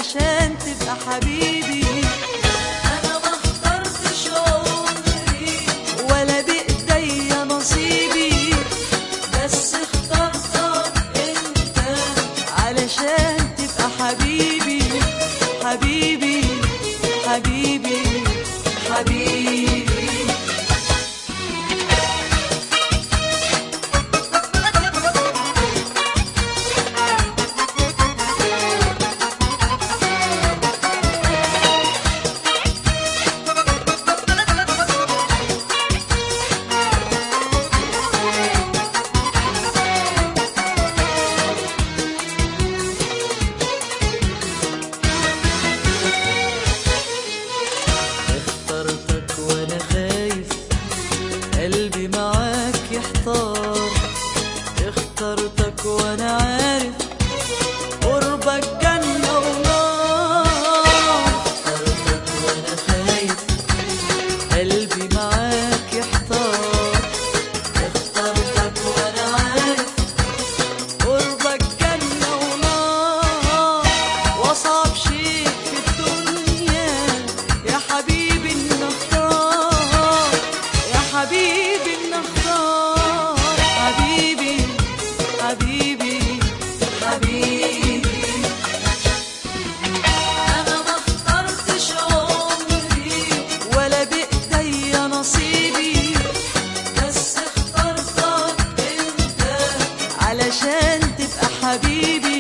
علشان تبقى حبيبي. أنا ما اخترتش عمري ولا بإيديا نصيبي، بس اخترتك انت علشان تبقى حبيبي حبيبي حبيبي حبيبي. قلبي معاك يحتار، اخترتك وانا عارف قربك جنة ونار. اخترتك وانا خايف قلبي معاك يحتار، اخترتك وانا عارف قربك جنة ونار. واصعب شيء في الدنيا يا حبيبي ان اختار، يا حبيبي ان اختار حبيبي حبيبي حبيبي. انا ما اخترتش عمري ولا بايديا نصيبي، بس اخترتك انت علشان تبقى حبيبي.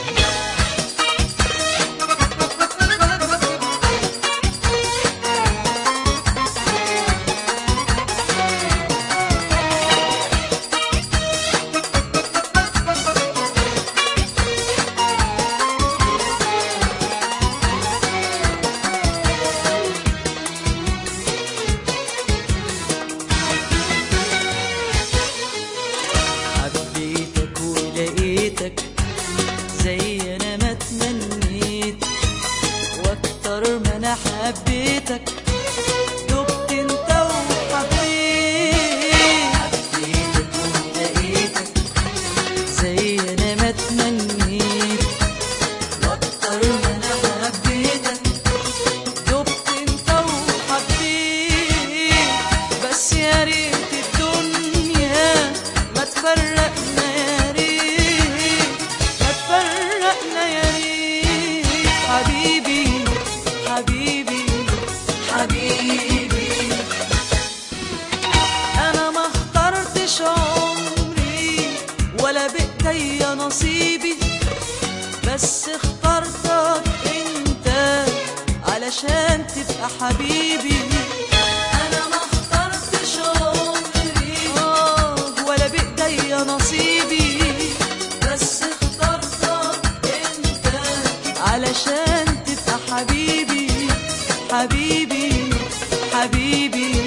حبيتك ولقيتك زي انا ما تمنيت، واكتر ما انا حبيتك دبت انت وحبيت. حبيتك ولقيتك زي انا ما تمنيت، واكتر ما انا حبيتك دبت انت وحبيت. بس يا ريت الدنيا ما تفرقنا، يا ريت ما تفرقنا، يا ريت حبيبي حبيبي حبيبي. أنا ما اخترتش عمري ولا بإيديا نصيبي، بس اخترتك انت علشان تبقى حبيبي. أنا ما اخترتش عمري ولا بإيديا نصيبي، بس اخترتك انت علشان تبقى حبيبي حبيبي حبيبي